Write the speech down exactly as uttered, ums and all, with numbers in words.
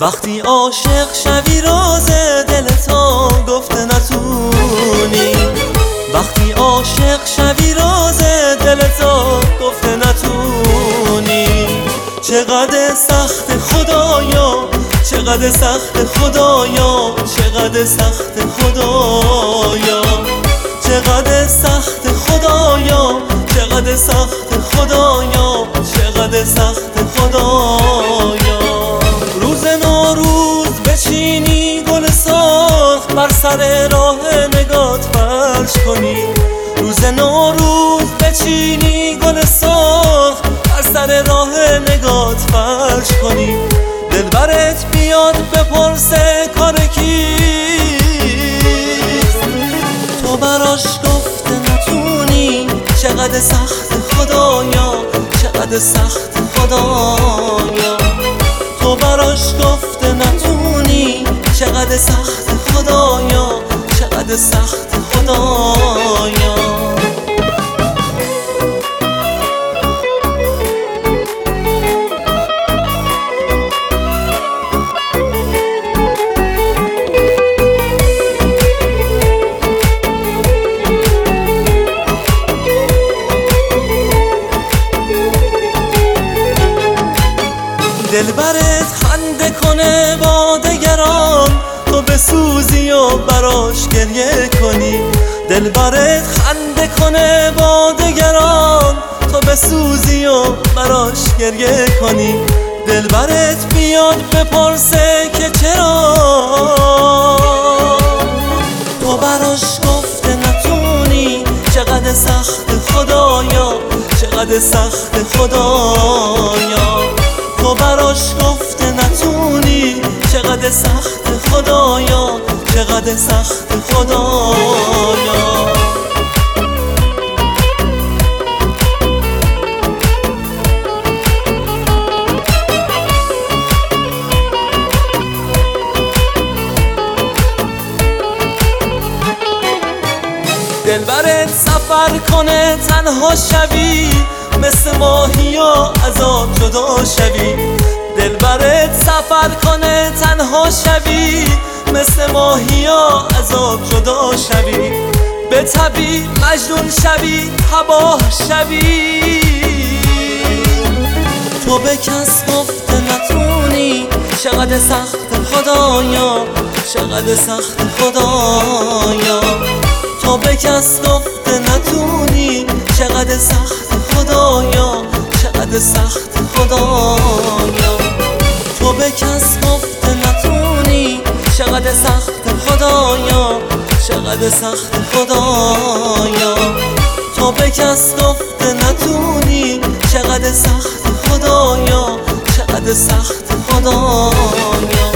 وقتی عاشق شوی راز دلتو گفته نتونی، وقتی عاشق شوی راز دلتو گفته نتونی. چقدر سخت خدایا، چقدر سخت خدایا، چقدر سخت خدایا، چقدر سخت خدایا، چقدر سخت خدایا، چقدر سخت خدایا. روز نوروز بچینی گل سرخ، بر سر راه نگات فرش کنی. روز نوروز بچینی گل سرخ، بر سر راه نگات فرش کنی. دلبرت بیاد بپرسه کار کیست، تو براش گفته نتونی. چقدر سخت خدایا، چقدر سخت خدایا، تو براش گفته نتونی. چقدر سخت خدایا، چقدر سخت خدایا. دلبرت خنده کنه با دگران، تو بسوزی و براش گریه کنی. دلبرت خنده کنه با دگران، تو بسوزی و براش گریه کنی. دلبرت بیاد بپرسه که چرا تو براش گفته نتونی. چقدر سخت خدایا، چقدر سخت خدایا، تو براش گفته نتونی. چقدر سخت خدایا، چقدر سخت خدایا. دلبرت سفر کنه تنها شوی، مثل ماهیا از آب جدا شوی. دلبرت سفر کنه تنها شوی، مثل ماهیا از آب جدا شوی. به تبی مجنون شوی، تباه شوی، تو به کس گفته نتونی. چقدر سخت خدایا، چقدر سخت خدایا، تو به کس گفته نتونی. چقدر سخت خدایا، چقدر سخت خدایا، تو به کس گفته نتونی. چقدر سخت خدایا، چقدر سخت خدایا، تو به کس گفته نتونی. چقدر سخت خدایا، چقدر سخت خدایا.